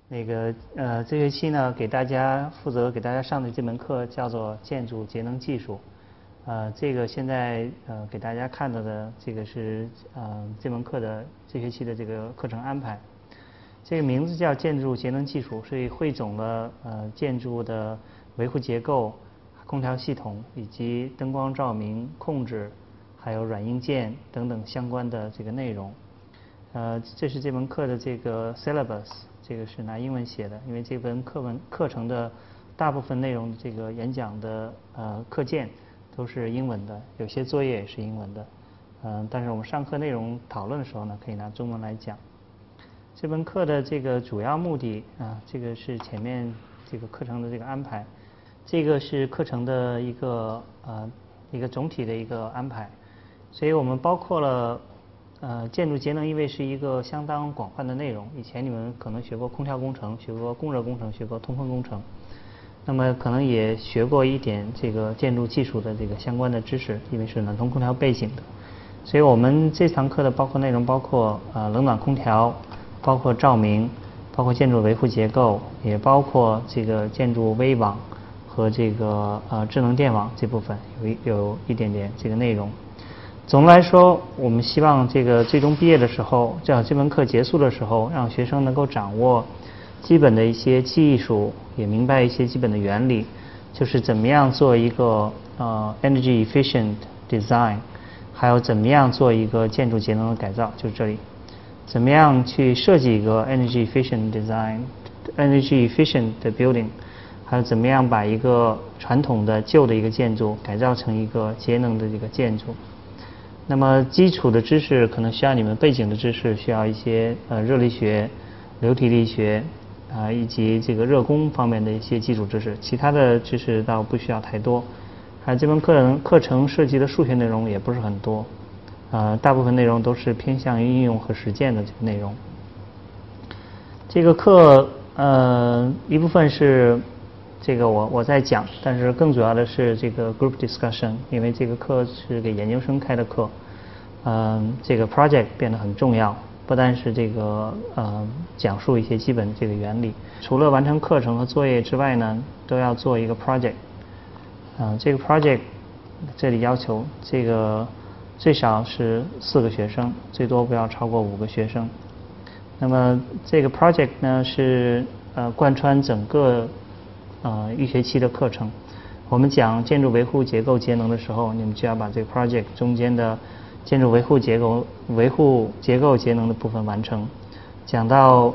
这学期呢，负责给大家上的这门课叫做建筑节能技术。这个现在给大家看到的这个是这门课的这学期的这个课程安排。这个名字叫建筑节能技术，所以汇总了建筑的维护结构、空调系统以及灯光照明控制，还有软硬件等等相关的这个内容。这是这门课的这个 syllabus， 这个是拿英文写的，因为这门课程的大部分内容，这个演讲的课件都是英文的，有些作业也是英文的。但是我们上课内容讨论的时候呢，可以拿中文来讲。这门课的这个主要目的这个是前面这个课程的这个安排，这个是课程的一个总体的一个安排，所以我们包括了建筑节能，因为是一个相当广泛的内容。以前你们可能学过空调工程，学过供热工程，学过通风工程，那么可能也学过一点这个建筑技术的这个相关的知识，因为是暖通空调背景的。所以我们这堂课的内容包括冷暖空调，包括照明，包括建筑维护结构，也包括这个建筑微网和这个智能电网这部分有一点点这个内容。总的来说，我们希望这个最终毕业的时候，这门课结束的时候，让学生能够掌握基本的一些技术，也明白一些基本的原理，就是怎么样做一个energy efficient design， 还有怎么样做一个建筑节能的改造，就是这里，怎么样去设计一个 energy efficient design、energy efficient 的 building， 还有怎么样把一个传统的旧的一个建筑改造成一个节能的这个建筑。那么基础的知识可能需要你们背景的知识，需要一些热力学、流体力学以及这个热工方面的一些基础知识，其他的知识倒不需要太多。还有这门课程涉及的数学内容也不是很多，大部分内容都是偏向于应用和实践的这个内容。这个课一部分是这个我在讲，但是更主要的是这个 group discussion， 因为这个课是给研究生开的课。这个 project 变得很重要，不单是这个讲述一些基本这个原理，除了完成课程和作业之外呢，都要做一个 project。这个 project 这里要求这个最少是4个学生，最多不要超过5个学生。那么这个 project 呢是贯穿整个一学期的课程。我们讲建筑维护结构节能的时候，你们就要把这个 project 中间的建筑维护结构节能的部分完成。讲到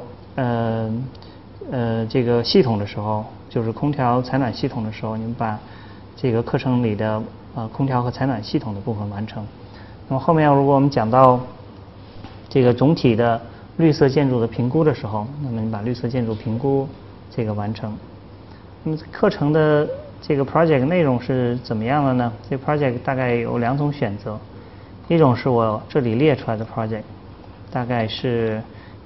这个系统的时候，就是空调采暖系统的时候，你们把这个课程里的空调和采暖系统的部分完成。那么后面如果我们讲到这个总体的绿色建筑的评估的时候，那么你把绿色建筑评估这个完成。那么课程的这个 project 内容是怎么样的呢？这个 project 大概有2种选择，一种是我这里列出来的 project， 大概是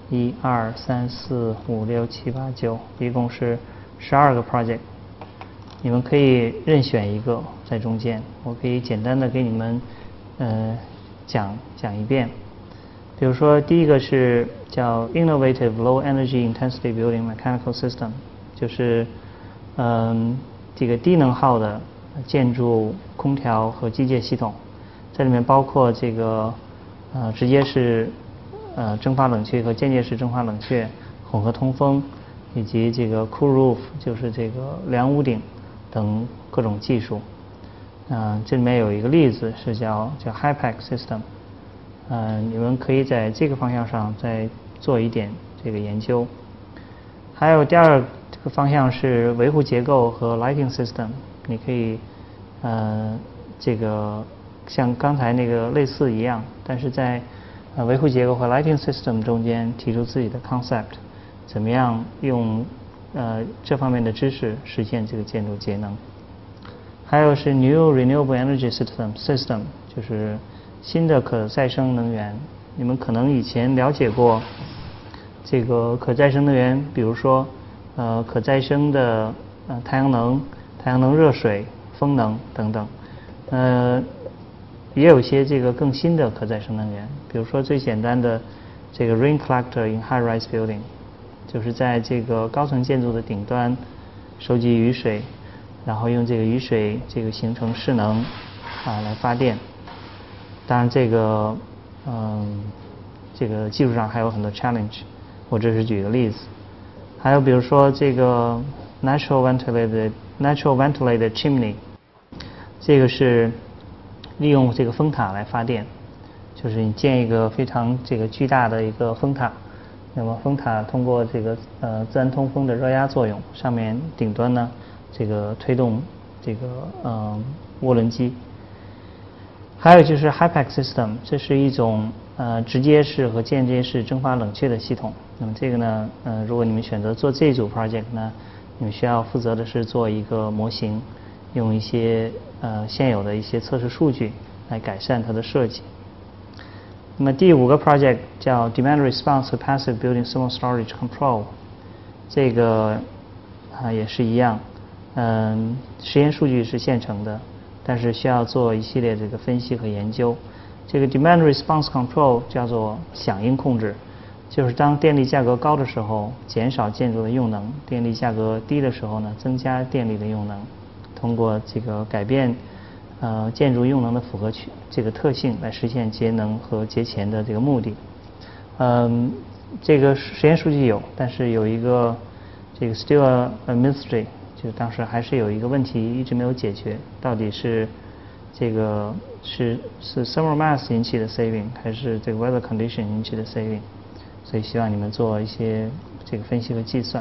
1、2、3、4、5、6、7、8、9，一共是12个 project。你们可以任选一个在中间，我可以简单的给你们讲一遍。比如说第一个是叫 Innovative Low Energy Intensity Building Mechanical System， 就是这个低能耗的建筑空调和机械系统，这里面包括这个直接式蒸发冷却和间接式蒸发冷却、混合通风，以及这个 cool roof， 就是这个凉屋顶等各种技术。这里面有一个例子是叫 HYPACK System， 你们可以在这个方向上再做一点这个研究。还有第二个方向是维护结构和 lighting system， 你可以这个像刚才那个类似一样，但是在维护结构和 lighting system 中间提出自己的 concept， 怎么样用这方面的知识实现这个建筑节能。还有是 New Renewable Energy System， 就是新的可再生能源。你们可能以前了解过这个可再生能源，比如说可再生的太阳能热水、风能等等。也有一些这个更新的可再生能源，比如说最简单的这个 rain collector in high-rise building， 就是在这个高层建筑的顶端收集雨水，然后用这个雨水形成势能来发电。当然这个技术上还有很多 challenge， 我这是举个例子。还有比如说这个 natural ventilated chimney， 这个是利用这个风塔来发电，就是你建一个非常巨大的一个风塔，那么风塔通过这个自然通风的热压作用，上面顶端呢推动涡轮机。还有就是 HYPACK system， 这是一种直接式和间接式蒸发冷却的系统。那么这个呢，如果你们选择做这组 project 呢，你们需要负责的是做一个模型，用一些现有的一些测试数据来改善它的设计。那么第5个 project 叫 Demand Response to Passive Building Thermal Storage Control， 这个也是一样，实验数据是现成的，但是需要做一系列这个分析和研究。这个 Demand Response Control 叫做响应控制，就是当电力价格高的时候减少建筑的用能，电力价格低的时候呢增加电力的用能，通过这个改变建筑用能的符合特性来实现节能和节钱的这个目的。这个实验数据有，但是有一个still a mystery， 就当时还是有一个问题一直没有解决，到底是是 thermal mass 引起的 saving 还是这个 weather condition 引起的 saving， 所以希望你们做一些分析和计算。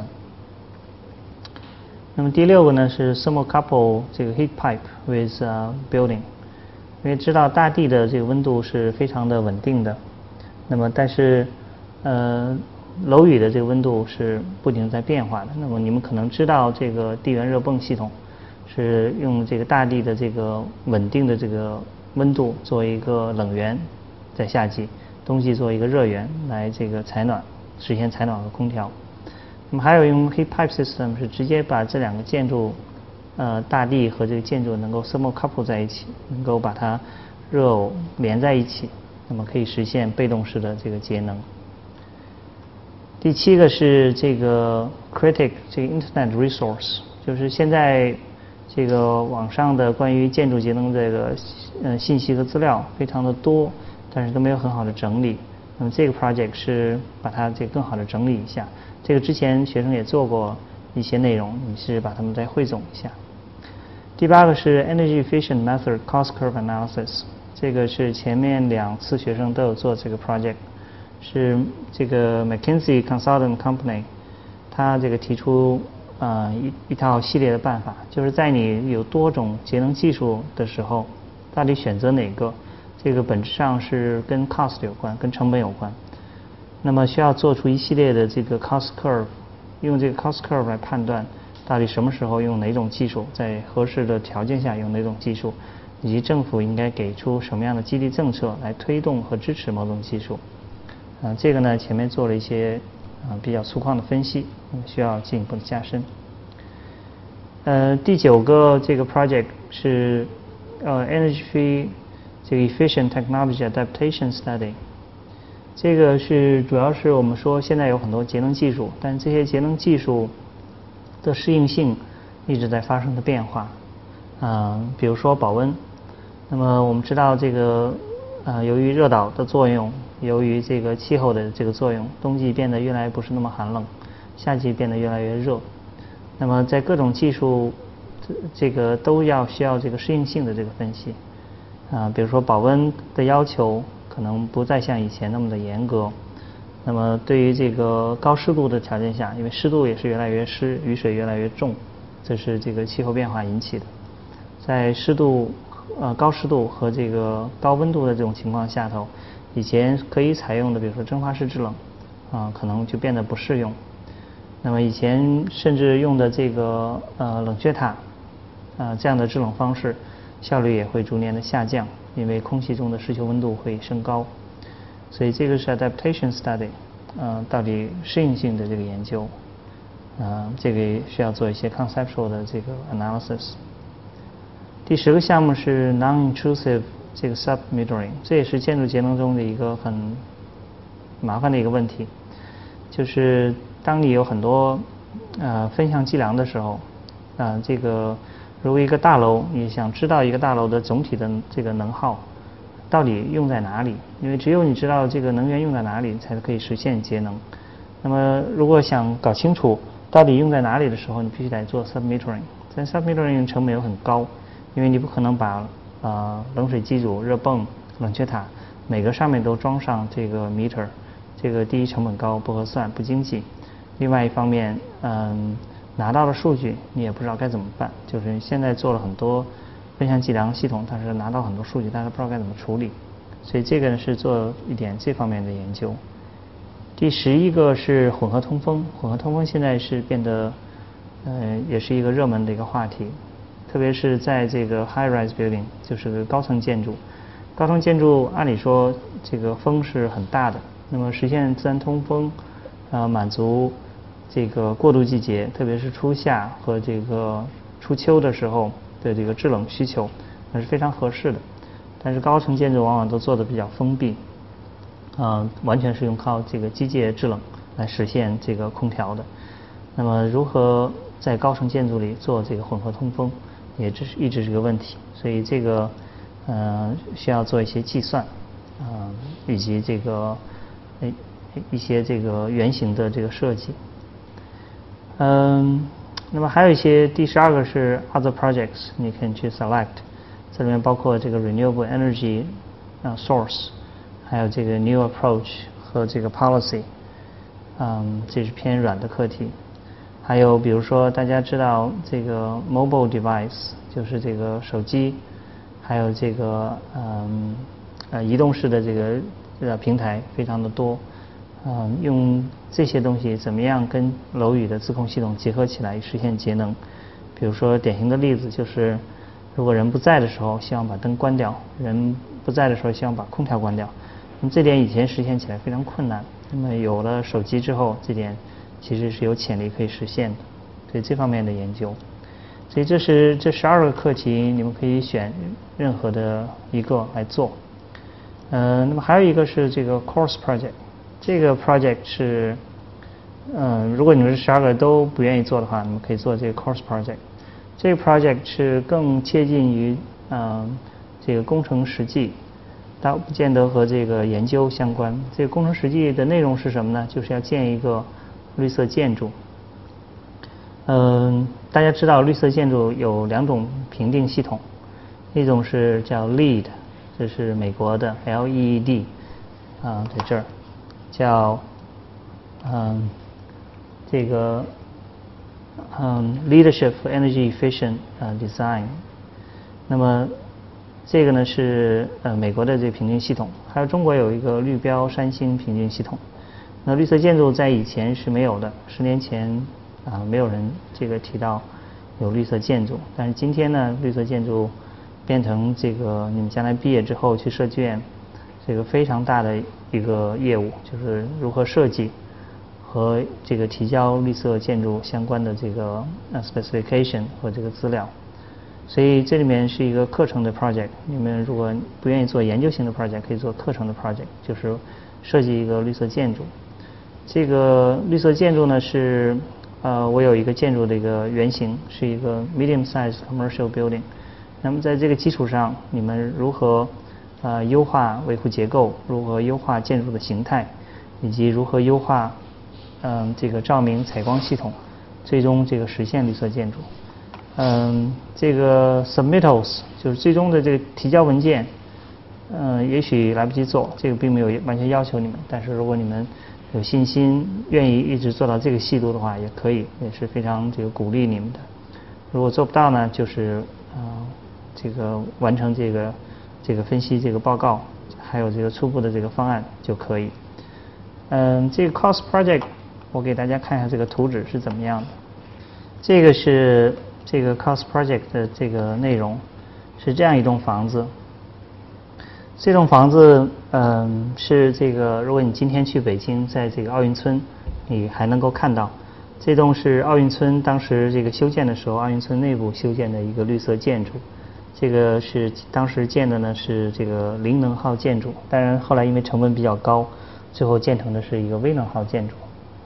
那么第6个呢是 thermocouple heat pipe with building， 因为知道大地的温度是非常的稳定的，那么但是楼宇的温度是不停在变化的。那么你们可能知道地缘热泵系统是用大地的稳定的温度作为一个冷源，在夏季，冬季作为一个热源来采暖，实现采暖和空调。那么还有用 heat pipe system 是直接把这2个建筑大地和建筑能够 thermocouple 在一起，能够把它热偶连在一起，那么可以实现被动式的节能。第7个是critic internet resource， 就是现在网上的关于建筑节能信息和资料非常的多，但是都没有很好的整理。那么这个 project 是把它更好的整理一下。之前学生也做过一些内容，你是把它们再汇总一下。第8个是 energy efficient method cost curve analysis， 这个是前面2次学生都有做这个 project， 是McKinsey Consulting Company， 它提出一套系列的办法，就是在你有多种节能技术的时候，到底选择哪个？本质上是跟 cost 有关，跟成本有关。那么需要做出一系列的cost curve， 用cost curve 来判断到底什么时候用哪种技术，在合适的条件下用哪种技术，以及政府应该给出什么样的激励政策来推动和支持某种技术。这个呢前面做了一些比较粗犷的分析，需要进一步的加深。第9个project 是energy efficient technology adaptation study。这个主要是我们说现在有很多节能技术，但这些节能技术的适应性一直在发生的变化。比如说保温，那么我们知道由于热岛的作用，由于气候的作用，冬季变得越来不是那么寒冷，夏季变得越来越热。那么在各种技术都需要适应性的分析。比如说保温的要求可能不再像以前那么的严格。那么对于高湿度的条件下，因为湿度也是越来越湿，雨水越来越重，这是气候变化引起的。在高湿度和高温度的这种情况下头，以前可以采用的比如说蒸发式制冷可能就变得不适用。那么以前甚至用的冷却塔这样的制冷方式，效率也会逐年的下降，因为空气中的失球温度会升高。所以这个是 adaptation study， 到底适应性的研究，这个需要做一些 conceptual 的analysis。第10个项目是 non-intrusive sub-metering， 这也是建筑节能中的一个很麻烦的一个问题，就是当你有很多分项计量的时候，这个如果一个大楼，你想知道一个大楼的总体的这个能耗到底用在哪里，因为只有你知道这个能源用在哪里，才可以实现节能。那么如果想搞清楚到底用在哪里的时候，你必须得做 submetering。但 submetering 成本又很高，因为你不可能把冷水机组、热泵、冷却塔每个上面都装上这个 meter， 这个第一成本高，不合算，不经济。另外一方面，拿到了数据你也不知道该怎么办，就是现在做了很多分项计量系统，但是拿到很多数据，但是不知道该怎么处理，所以这个呢是做一点这方面的研究。第11个是混合通风，混合通风现在是变得也是一个热门的一个话题，特别是在这个 high-rise building， 就是高层建筑。高层建筑按理说这个风是很大的，那么实现自然通风，满足这个过渡季节，特别是初夏和这个初秋的时候的这个制冷需求，那是非常合适的。但是高层建筑往往都做得比较封闭，完全是用靠这个机械制冷来实现这个空调的。那么如何在高层建筑里做这个混合通风，也一直是个问题。所以这个需要做一些计算，以及这个一些这个原型的这个设计。那么还有一些第12个是 other projects， 你可以去 select， 这里面包括这个 renewable energy source， 还有这个 new approach 和这个 policy， 这是偏软的课题。还有比如说大家知道这个 mobile device， 就是这个手机，还有这个移动式的这个平台非常的多，用这些东西怎么样跟楼宇的自控系统结合起来实现节能。比如说典型的例子就是，如果人不在的时候希望把灯关掉，人不在的时候希望把空调关掉，那么这点以前实现起来非常困难，那么有了手机之后，这点其实是有潜力可以实现的，所以这方面的研究。所以这12个课题，你们可以选任何的一个来做。那么还有一个是这个 course project， 这个 project 是，如果你们这12个都不愿意做的话，你们可以做这个 course project。这个 project 是更接近于这个工程实际，但不见得和这个研究相关。这个工程实际的内容是什么呢？就是要建一个绿色建筑。大家知道绿色建筑有2种评定系统，一种是叫 LEED， 这是美国的 LED， 在这儿叫这个Leadership for Energy Efficient Design。那么这个呢是美国的这个评定系统，还有中国有一个绿标3星评定系统。那绿色建筑在以前是没有的，10年前没有人这个提到有绿色建筑，但是今天呢，绿色建筑变成这个你们将来毕业之后去设计院这个非常大的一个业务，就是如何设计和这个提交绿色建筑相关的这个specification 和这个资料。所以这里面是一个课程的 project， 你们如果不愿意做研究型的 project， 可以做课程的 project， 就是设计一个绿色建筑。这个绿色建筑呢是我有一个建筑的一个原型，是一个 medium-sized commercial building。那么在这个基础上，你们如何优化维护结构，如何优化建筑的形态，以及如何优化这个照明采光系统，最终这个实现绿色建筑。这个 submittals 就是最终的这个提交文件，也许来不及做，这个并没有完全要求你们，但是如果你们有信心愿意一直做到这个细度的话，也可以，也是非常这个鼓励你们的。如果做不到呢，就是这个完成这个分析这个报告，还有这个初步的这个方案就可以。这个 cost project 我给大家看一下这个图纸是怎么样的。这个是这个 cost project 的这个内容，是这样一栋房子。这栋房子是这个，如果你今天去北京，在这个奥运村，你还能够看到，这栋是奥运村当时这个修建的时候，奥运村内部修建的一个绿色建筑。这个是当时建的呢是这个零能耗建筑，当然后来因为成本比较高，最后建成的是一个微能耗建筑。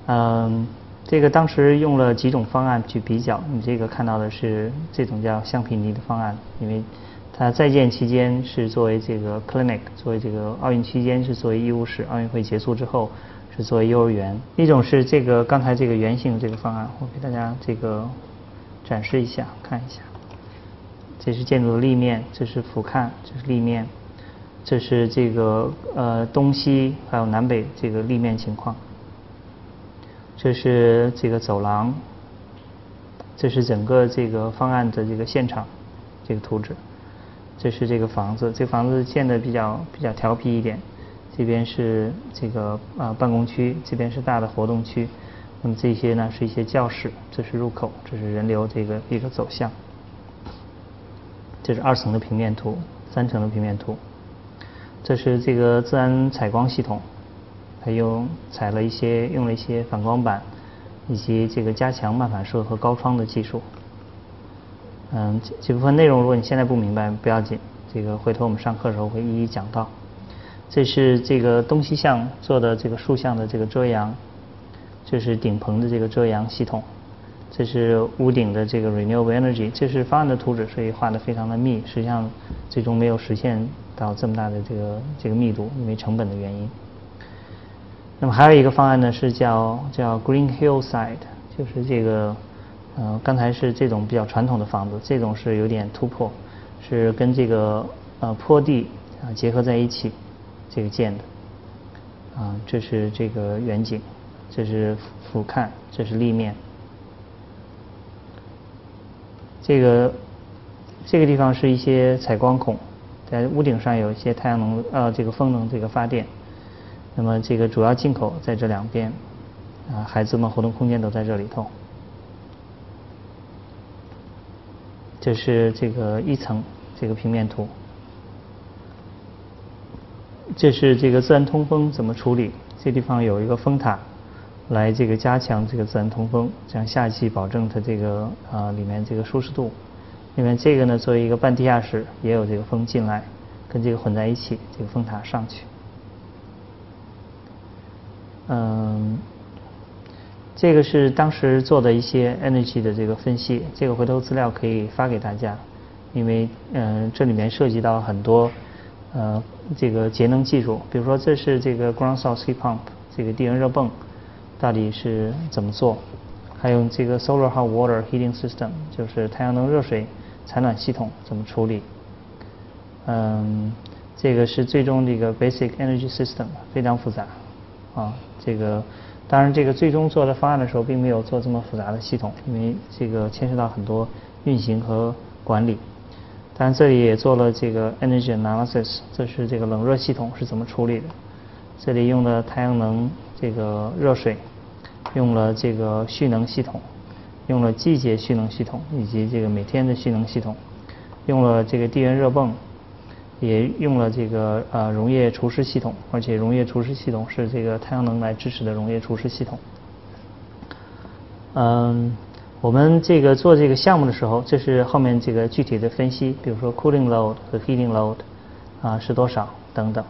这个当时用了几种方案去比较，你这个看到的是这种叫橡皮泥的方案，因为它在建期间是作为这个 clinic， 作为这个奥运期间是作为医务室，奥运会结束之后是作为幼儿园。一种是这个刚才这个圆形这个方案，我给大家这个展示一下，看一下。这是建筑的立面，这是俯瞰，这是立面，这是这个东西还有南北这个立面情况。这是这个走廊，这是整个这个方案的这个现场这个图纸，这是这个房子，这房子建的比较调皮一点，这边是这个办公区，这边是大的活动区，那么这些呢是一些教室，这是入口，这是人流这个一个走向，这是2层的平面图，3层的平面图，这是这个自然采光系统。它用了一些反光板，以及这个加强漫反射和高窗的技术。这部分内容如果你现在不明白不要紧，这个回头我们上课的时候会一一讲到。这是这个东西向做的这个竖向的这个遮阳，这是顶棚的这个遮阳系统，这是屋顶的这个 renewable energy， 这是方案的图纸，所以画得非常的密，实际上最终没有实现到这么大的这个密度，因为成本的原因。那么还有一个方案呢，是叫 Green Hillside， 就是这个刚才是这种比较传统的房子，这种是有点突破，是跟这个坡地结合在一起这个建的。这是这个远景，这是俯瞰，这是立面。这个地方是一些采光孔，在屋顶上有一些太阳能这个风能这个发电。那么这个主要进口在这两边，孩子们活动空间都在这里头。这是这个1层这个平面图，这是这个自然通风怎么处理？这地方有一个风塔，来这个加强这个自然通风，这样夏季保证它这个里面这个舒适度。另外这个呢，作为一个半地下室，也有这个风进来，跟这个混在一起，这个风塔上去。这个是当时做的一些 energy 的这个分析，这个回头资料可以发给大家，因为这里面涉及到很多这个节能技术，比如说这是这个 ground source heat pump 这个地热热泵到底是怎么做，还有这个 solar hot water heating system 就是太阳能热水采暖系统怎么处理，这个是最终这个 basic energy system 非常复杂这个当然这个最终做的方案的时候并没有做这么复杂的系统，因为这个牵涉到很多运行和管理。当然这里也做了这个 energy analysis， 这是这个冷热系统是怎么处理的，这里用了太阳能这个热水，用了这个蓄能系统，用了季节蓄能系统以及这个每天的蓄能系统，用了这个地缘热泵，也用了这个溶液除湿系统，而且溶液除湿系统是这个太阳能来支持的溶液除湿系统。我们这个做这个项目的时候，这是后面这个具体的分析，比如说 cooling load 和 heating load 是多少等等。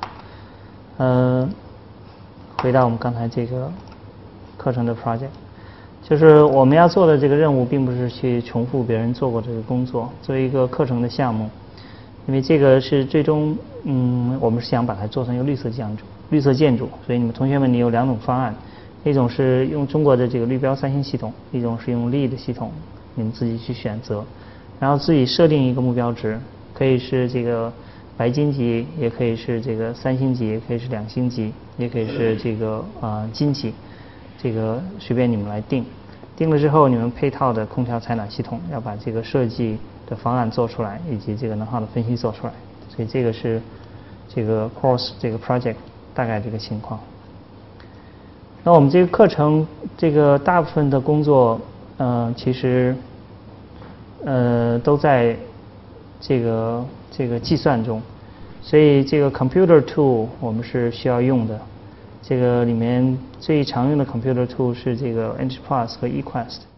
回到我们刚才这个课程的 project， 就是我们要做的这个任务并不是去重复别人做过这个工作，作为一个课程的项目。因为这个是最终，我们是想把它做成一个绿色建筑，所以你们同学们，你有2种方案，一种是用中国的这个绿标3星系统，一种是用LEED系统，你们自己去选择，然后自己设定一个目标值，可以是这个白金级，也可以是这个3星级，也可以是2星级，也可以是这个金级，这个随便你们来定。定了之后，你们配套的空调采暖系统要把这个设计的方案做出来，以及这个能耗的分析做出来，所以这个是这个 course 这个 project 大概这个情况。那我们这个课程这个大部分的工作其实都在这个计算中，所以这个 computer tool 我们是需要用的。这个里面最常用的 computer tool 是这个 Enterprise 和 eQuest。